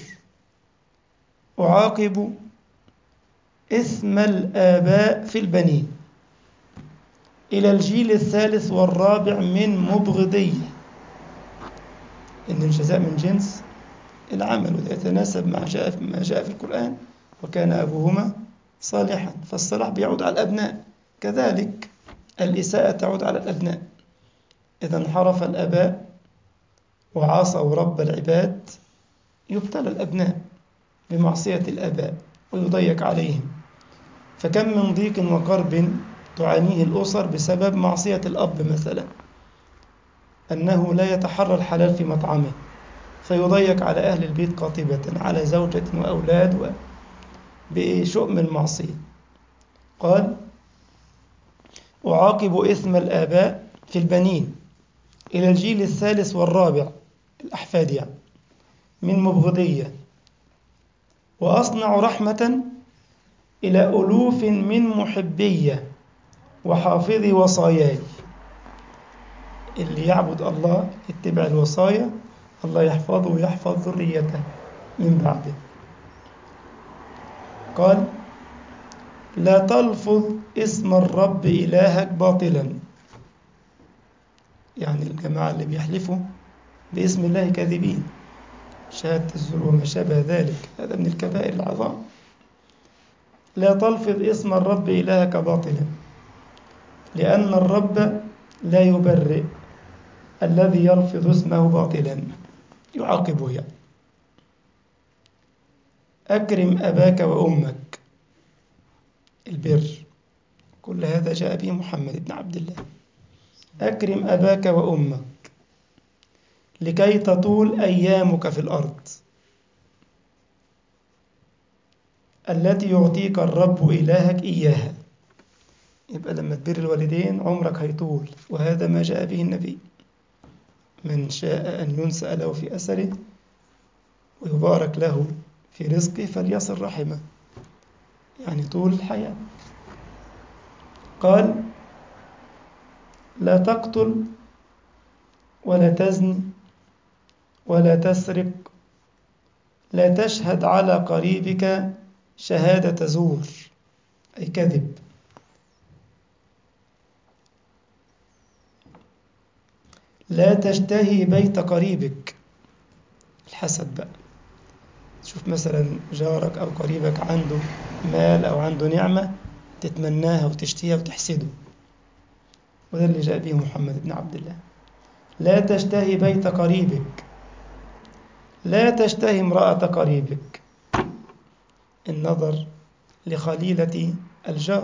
أعاقب إثم الآباء في البنين إلى الجيل الثالث والرابع من مبغضية. إن الجزاء من جنس العمل، وده يتناسب مع جاء ما جاء في القرآن: وكان أبوهما صالحا. فالصلاح بيعود على الأبناء، كذلك الإساءة تعود على الأبناء. إذا انحرف الآباء وعصوا رب العباد، يبتلى الأبناء بمعصية الآباء ويضيق عليهم. فكم من ضيق وكرب تعانيه الأسر بسبب معصية الأب مثلا، أنه لا يتحرى الحلال في مطعمه، فيضيق على أهل البيت قاطبة، على زوجة وأولاد، بشؤم المعصية. قال: أعاقب إثم الآباء في البنين إلى الجيل الثالث والرابع، الأحفاد يعني، من مبغضية، وأصنع رحمة إلى ألوف من محبية وحافظي وصاياي. اللي يعبد الله يتبع الوصايا، الله يحفظه ويحفظ ذريته من بعده. قال: لا تلفظ اسم الرب إلهك باطلا. يعني الجماعة اللي بيحلفوا باسم الله كاذبين، شهادة الزور وما شابه ذلك، هذا من الكبائر العظام. لا تلفظ اسم الرب إلهك باطلا، لأن الرب لا يبرئ الذي يلفظ اسمه باطلا، يعاقبه يعني. أكرم أباك وأمك، البر، كل هذا جاء به محمد بن عبد الله. أكرم أباك وأمك لكي تطول أيامك في الأرض التي يعطيك الرب إلهك إياها. يبقى لما تبر الوالدين عمرك هيطول، وهذا ما جاء به النبي: من شاء أن ينسأ له في أثره ويبارك له في رزقه فليصل رحمه، يعني طول الحياة. قال: لا تقتل ولا تزني ولا تسرق، لا تشهد على قريبك شهادة زور، أي كذب. لا تشتهي بيت قريبك، الحسد بقى، تشوف مثلا جارك أو قريبك عنده مال أو عنده نعمة تتمناها وتشتهيها وتحسده، وده اللي جاء به محمد بن عبد الله. لا تشتهي بيت قريبك، لا تشتهي امرأة قريبك، النظر لخليلة الجار.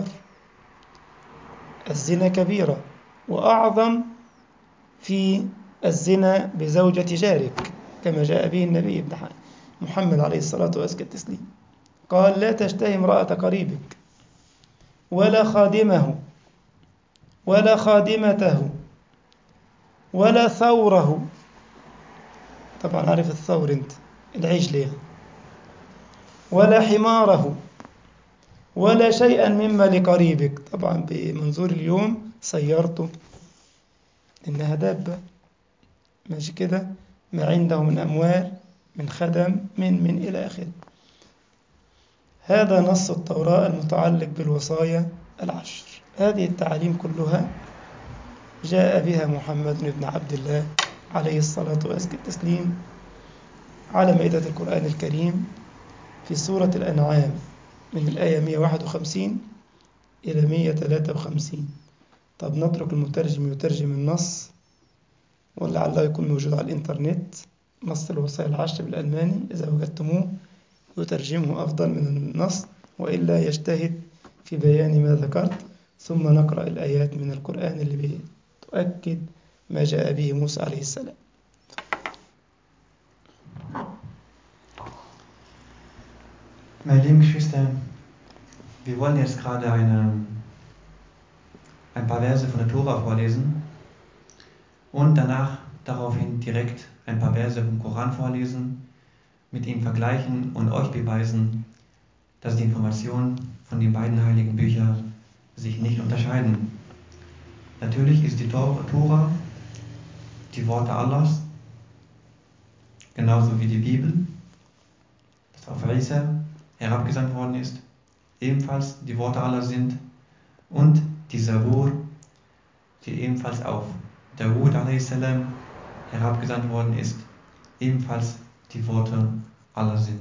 الزنا كبيرة، وأعظم في الزنا بزوجة جارك، كما جاء به النبي ابن محمد عليه الصلاة والسلام. قال: لا تشتهي امرأة قريبك، ولا خادمه، ولا خادمته، ولا ثوره. طبعا عارف الثور انت، العجل يعني. ولا حماره، ولا شيئا مما لقريبك. طبعا بمنظور اليوم سيارته، إنها دابة، ماشي كده، ما عنده من أموال، من خدم، من من إلى آخره. هذا نص التوراة المتعلق بالوصايا العشر هذه التعاليم كلها جاء بها محمد بن عبد الله عليه الصلاة وأزكى التسليم على مائدة القرآن الكريم في سورة الأنعام من الآية مئة وواحد وخمسين إلى مئة وثلاثة وخمسين. طب نترك المترجم يترجم النص، ولعله يكون موجود على الإنترنت، نص الوصايا العشر بالألماني، إذا وجدتموه يترجمه أفضل من النص، وإلا يجتهد في بيان ما ذكرت، ثم نقرأ الآيات من القرآن اللي بتؤكد ما جاء به موسى عليه السلام. Meine lieben Geschwister, wir wollen jetzt gerade eine, ein paar Verse von der Tora vorlesen und danach daraufhin direkt ein paar Verse vom Koran vorlesen, mit ihnen vergleichen und euch beweisen, dass die Informationen von den beiden heiligen Büchern sich nicht unterscheiden. Natürlich ist die Tora die Worte Allahs, genauso wie die Bibel, das auf Isa herabgesandt worden ist, ebenfalls die Worte Allahs sind, und die Zabur, die ebenfalls auf Dawud a s. herabgesandt worden ist, ebenfalls die Worte Allahs sind.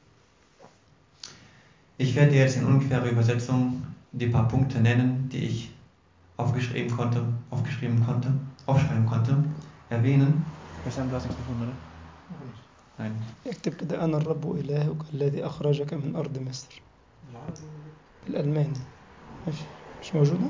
Ich werde jetzt in ungefährer Übersetzung die paar Punkte nennen, die ich aufgeschrieben konnte, aufgeschrieben konnte, aufschreiben konnte, erwähnen. Verstanden, du hast nichts gefunden, oder? Nein. اكتب كده أنا الرب إلهك الذي أخرجك من أرض مصر. الألماني مش مش موجودة؟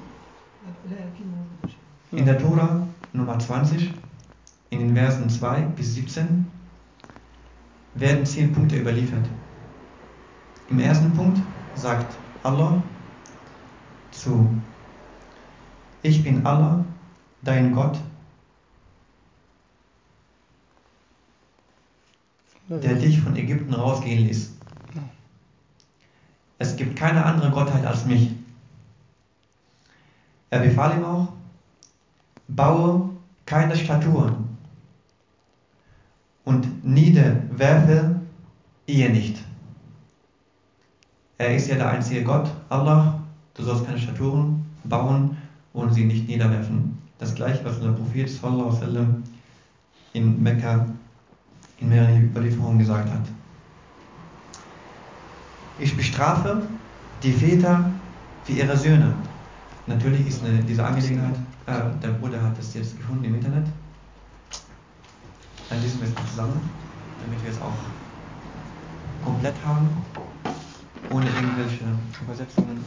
In der Tora Nummer zwanzig, in den Versen zwei bis siebzehn, werden zehn Punkte überliefert. Im ersten Punkt sagt Allah zu: Ich bin Allah, dein Gott, der dich von Ägypten rausgehen ließ. Es gibt keine andere Gottheit als mich. Er befahl ihm auch: Baue keine Statuen und niederwerfe ihr nicht. Er ist ja der einzige Gott, Allah. Du sollst keine Statuen bauen und sie nicht niederwerfen. Das gleiche, was unser Prophet sallallahu alaihi wasallam in Mekka in mehreren Überlieferungen gesagt hat. Ich bestrafe die Väter für ihre Söhne. Natürlich ist eine, diese Angelegenheit, äh, der Bruder hat das jetzt gefunden im Internet. Dann lesen wir es mal zusammen, damit wir es auch komplett haben, ohne irgendwelche Übersetzungen.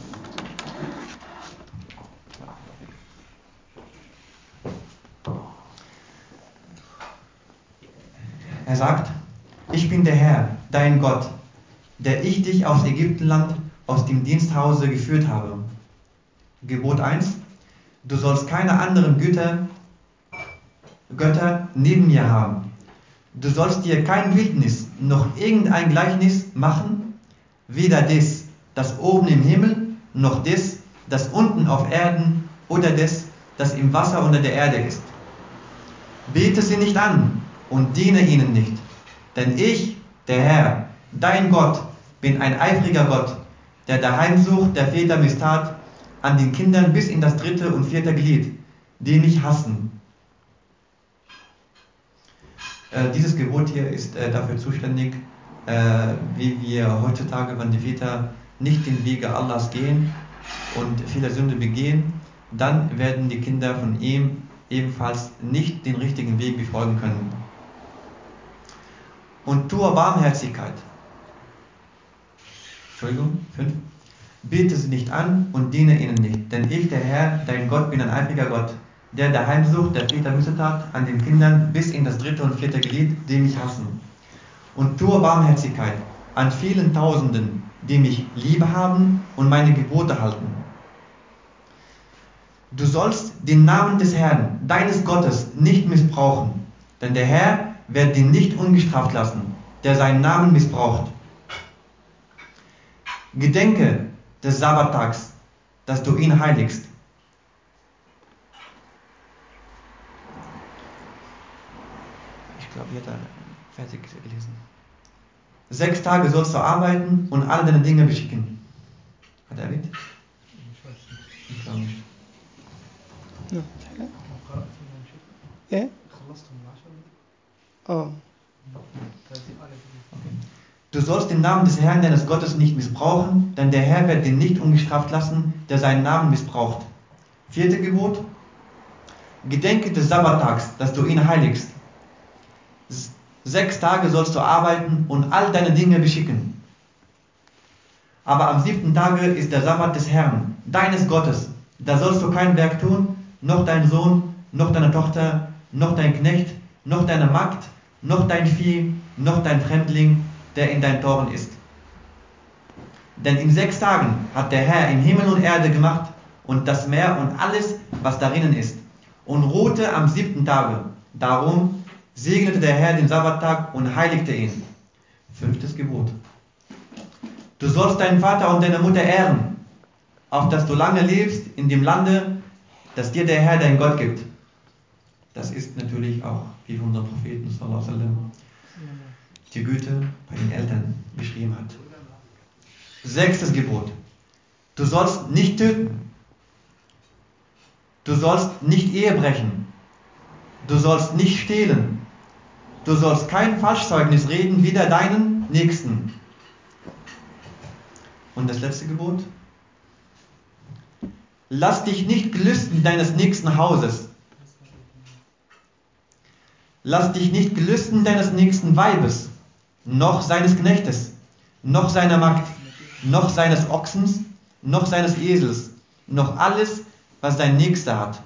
Er sagt: Ich bin der Herr, dein Gott, der ich dich aus Ägyptenland, aus dem Diensthause geführt habe. Gebot eins: Du sollst keine anderen Götter, Götter neben mir haben. Du sollst dir kein Bildnis noch irgendein Gleichnis machen, weder das, das oben im Himmel, noch das, das unten auf Erden, oder das, das im Wasser unter der Erde ist. Bete sie nicht an und diene ihnen nicht, denn ich, der Herr, dein Gott, bin ein eifriger Gott, der der Heimsucht der Väter misstat an den Kindern bis in das dritte und vierte Glied, die mich hassen. Äh, dieses Gebot hier ist äh, dafür zuständig, äh, wie wir heutzutage, wenn die Väter nicht den Wege Allahs gehen und viele Sünde begehen, dann werden die Kinder von ihm ebenfalls nicht den richtigen Weg befolgen können. Und tue Barmherzigkeit. Entschuldigung, fünf. Bete sie nicht an und diene ihnen nicht, denn ich, der Herr, dein Gott, bin ein eifriger Gott, der der Heimsucht der Väter missetat an den Kindern bis in das dritte und vierte Glied, die mich hassen. Und tue Barmherzigkeit an vielen Tausenden, die mich lieb haben und meine Gebote halten. Du sollst den Namen des Herrn, deines Gottes, nicht missbrauchen, denn der Herr wird den nicht ungestraft lassen, der seinen Namen missbraucht. Gedenke des Sabbattags, dass du ihn heiligst. Ich glaube, hier hat er fertig gelesen. Sechs Tage sollst du arbeiten und alle deine Dinge beschicken. Hat er erwähnt? Ich weiß nicht. Ich glaube nicht. ايه اه Du sollst den Namen des Herrn deines Gottes nicht missbrauchen, denn der Herr wird den nicht ungestraft lassen, der seinen Namen missbraucht. Vierte Gebot. Gedenke des Sabbattags, dass du ihn heiligst. Sechs Tage sollst du arbeiten und all deine Dinge beschicken. Aber am siebten Tage ist der Sabbat des Herrn, deines Gottes. Da sollst du kein Werk tun, noch dein Sohn, noch deine Tochter, noch dein Knecht, noch deine Magd, noch dein Vieh, noch dein Fremdling, der in deinen Toren ist. Denn in sechs Tagen hat der Herr in Himmel und Erde gemacht und das Meer und alles, was darinnen ist, und ruhte am siebten Tage. Darum segnete der Herr den Sabbattag und heiligte ihn. Fünftes Gebot. Du sollst deinen Vater und deine Mutter ehren, auf dass du lange lebst in dem Lande, das dir der Herr dein Gott gibt. Das ist natürlich auch, wie von unserem Propheten sallallahu alaihi wasallam, die Güte bei den Eltern beschrieben hat. Sechstes Gebot. Du sollst nicht töten. Du sollst nicht Ehe brechen. Du sollst nicht stehlen. Du sollst kein Falschzeugnis reden, wider deinen Nächsten. Und das letzte Gebot. Lass dich nicht gelüsten deines nächsten Hauses. Lass dich nicht gelüsten deines nächsten Weibes, noch seines Knechtes, noch seiner Magd, noch seines Ochsens, noch seines Esels, noch alles, was dein Nächster hat.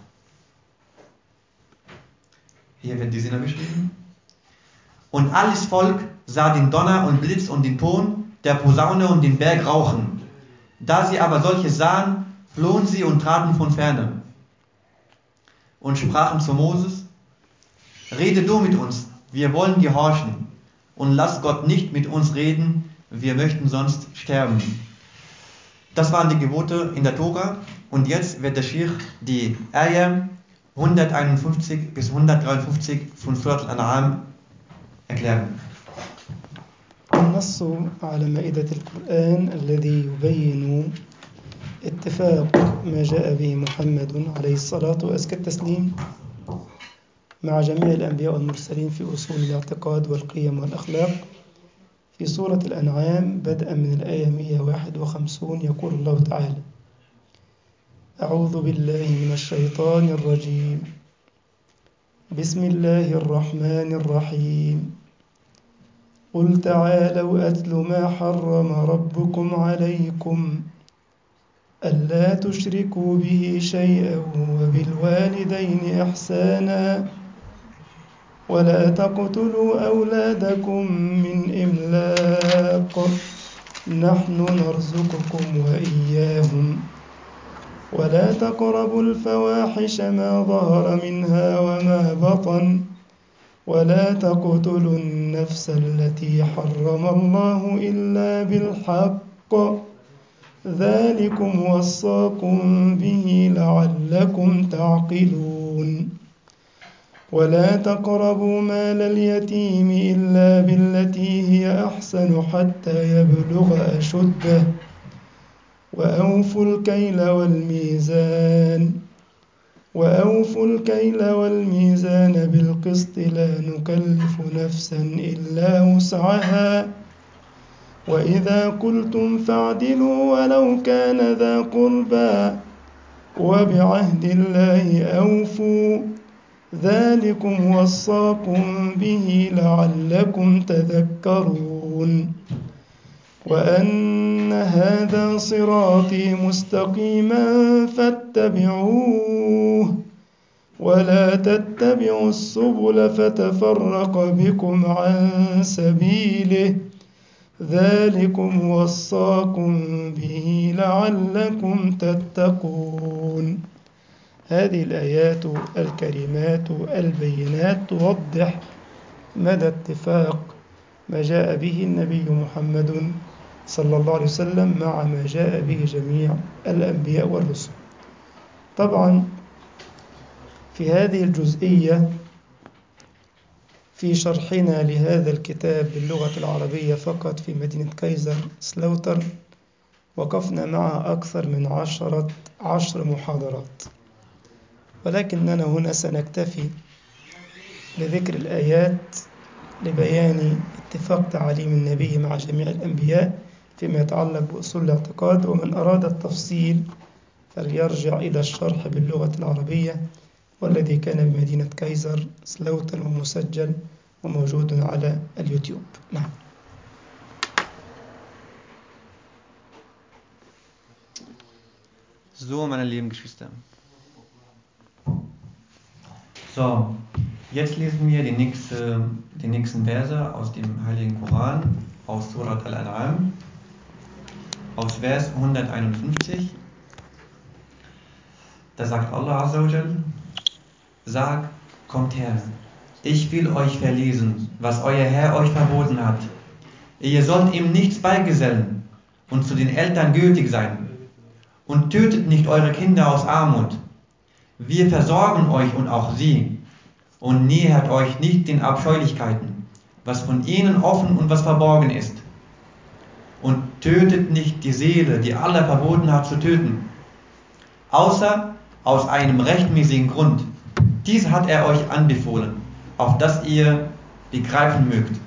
Hier wird die Sinne beschrieben. Und alles Volk sah den Donner und Blitz und den Ton der Posaune und den Berg rauchen. Da sie aber solches sahen, flohen sie und traten von ferne und sprachen zu Moses: Rede du mit uns, wir wollen gehorchen, und lass Gott nicht mit uns reden, wir möchten sonst sterben. Das waren die Gebote in der Tora, und jetzt wird der Sheikh die Ayah hunderteinundfünfzig bis hundertdreiundfünfzig von Surat al-An'am erklären. النص على مائدة القرآن الذي يبين اتفاق ما جاء به محمد عليه الصلاة وأزكى التسليم مع جميع الأنبياء والمرسلين في أصول الاعتقاد والقيم والأخلاق. في سورة الأنعام بدءا من الآية مئة وواحد وخمسين يقول الله تعالى: أعوذ بالله من الشيطان الرجيم، بسم الله الرحمن الرحيم، قل تعالوا أتل ما حرم ربكم عليكم ألا تشركوا به شيئا وبالوالدين إحسانا ولا تقتلوا أولادكم من إملاق نحن نرزقكم وإياهم ولا تقربوا الفواحش ما ظهر منها وما بطن ولا تقتلوا النفس التي حرم الله إلا بالحق ذلكم وصاكم به لعلكم تعقلون ولا تقربوا مال اليتيم إلا بالتي هي أحسن حتى يبلغ أشده وأوفوا الكيل والميزان وأوفوا الكيل والميزان بالقسط لا نكلف نفسا إلا وسعها وإذا قلتم فاعدلوا ولو كان ذا قربى وبعهد الله أوفوا ذلكم وصاكم به لعلكم تذكرون وأن هذا صراطي مستقيما فاتبعوه ولا تتبعوا السبل فتفرق بكم عن سبيله ذلكم وصاكم به لعلكم تتقون. هذه الآيات الكريمات البينات توضح مدى اتفاق ما جاء به النبي محمد صلى الله عليه وسلم مع ما جاء به جميع الأنبياء والرسل. طبعا في هذه الجزئية في شرحنا لهذا الكتاب باللغة العربية فقط في مدينة كايزر سلاوتر وقفنا مع أكثر من عشرة عشر محاضرات، ولكننا هنا سنكتفي بذكر الآيات لبيان اتفاق تعاليم النبي مع جميع الأنبياء فيما يتعلق بأصول الاعتقاد، ومن أراد التفصيل فليرجع إلى الشرح باللغة العربية والذي كان بمدينة كايزر سلاوتن ومسجل وموجود على اليوتيوب. نعم. So, meine lieben Geschwister. So, jetzt lesen wir die, nächste, die nächsten Verse aus dem Heiligen Koran, aus Surat Al-An'am, aus Vers hunderteinundfünfzig. Da sagt Allah Azza wa Jal: Sag, kommt her, ich will euch verlesen, was euer Herr euch verboten hat. Ihr sollt ihm nichts beigesellen und zu den Eltern gültig sein. Und tötet nicht eure Kinder aus Armut. Wir versorgen euch und auch sie. Und nähert euch nicht den Abscheulichkeiten, was von ihnen offen und was verborgen ist. Und tötet nicht die Seele, die Allah verboten hat zu töten, außer aus einem rechtmäßigen Grund. Dies hat er euch anbefohlen, auf dass ihr begreifen mögt.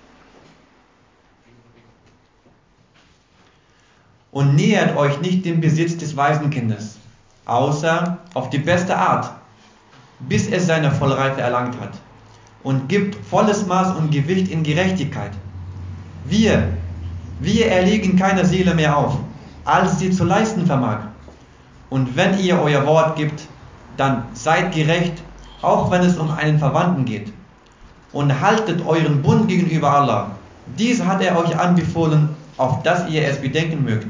Und nähert euch nicht dem Besitz des Waisenkindes, außer auf die beste Art, bis es seine Vollreife erlangt hat, und gibt volles Maß und Gewicht in Gerechtigkeit. Wir, wir erlegen keiner Seele mehr auf, als sie zu leisten vermag. Und wenn ihr euer Wort gibt, dann seid gerecht, auch wenn es um einen Verwandten geht. Und haltet euren Bund gegenüber Allah. Dies hat er euch anbefohlen, auf dass ihr es bedenken mögt.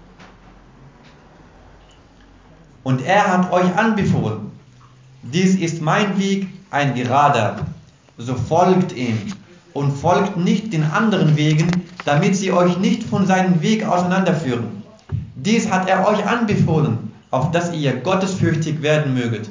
Und er hat euch anbefohlen: Dies ist mein Weg, ein gerader, so folgt ihm und folgt nicht den anderen Wegen, damit sie euch nicht von seinem Weg auseinanderführen. Dies hat er euch anbefohlen, auf dass ihr gottesfürchtig werden möget.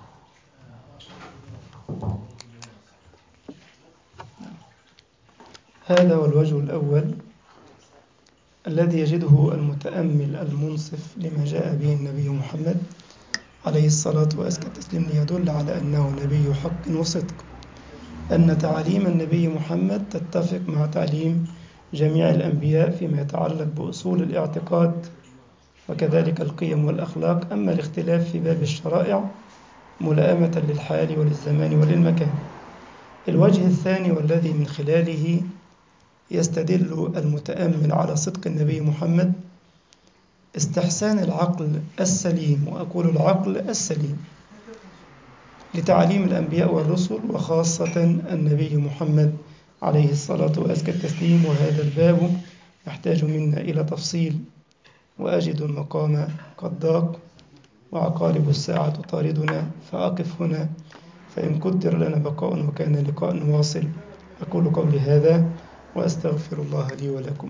هذا هو الوجه الأول الذي يجده المتأمل المنصف لما جاء به النبي محمد عليه الصلاة وأزكى التسليم، ليدل على أنه نبي حق وصدق، أن تعاليم النبي محمد تتفق مع تعليم جميع الأنبياء فيما يتعلق بأصول الاعتقاد وكذلك القيم والأخلاق. أما الاختلاف في باب الشرائع ملائمة للحال وللزمان وللمكان. الوجه الثاني والذي من خلاله يستدل المتأمل على صدق النبي محمد استحسان العقل السليم، وأقول العقل السليم، لتعليم الأنبياء والرسل وخاصة النبي محمد عليه الصلاة وأزكى التسليم. وهذا الباب يحتاج منا إلى تفصيل، وأجد المقام قد ضاق وعقارب الساعة تطاردنا، فأقف هنا فإن قدر لنا بقاء وكان لقاء واصل. أقول قولي هذا وأستغفر الله لي ولكم.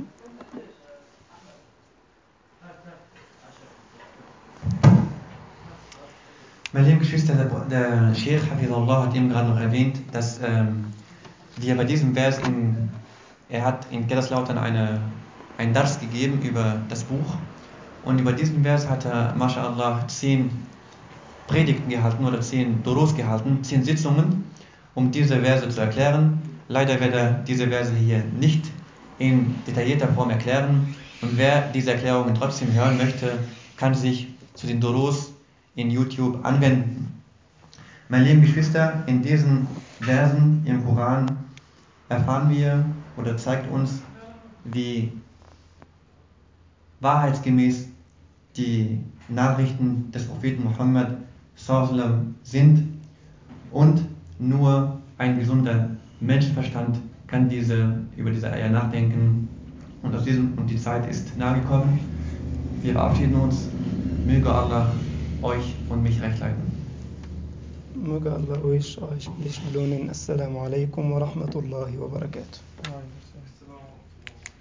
Meine lieben Geschwister, der, der Sheikh Hafidullah hat eben gerade noch erwähnt, dass ähm, wir bei diesem Vers, in, er hat in Kaiserslautern eine, einen Dars gegeben über das Buch, und über diesen Vers hat er, MashaAllah, zehn Predigten gehalten oder zehn Durus gehalten, zehn Sitzungen, um diese Verse zu erklären. Leider wird er diese Verse hier nicht in detaillierter Form erklären, und wer diese Erklärungen trotzdem hören möchte, kann sich zu den Durus in YouTube anwenden. Meine lieben Geschwister, in diesen Versen im Koran erfahren wir oder zeigt uns, wie wahrheitsgemäß die Nachrichten des Propheten Muhammad sallallahu alaihi wasallam sind, und nur ein gesunder Menschenverstand kann diese, über diese Eier nachdenken, und aus diesem und die Zeit ist nahe gekommen. Wir verabschieden uns. Möge Allah euch und mich recht leiten. Möge Allah euch, euch belohnen. Assalamu alaikum wa rahmatullahi wa barakatuh.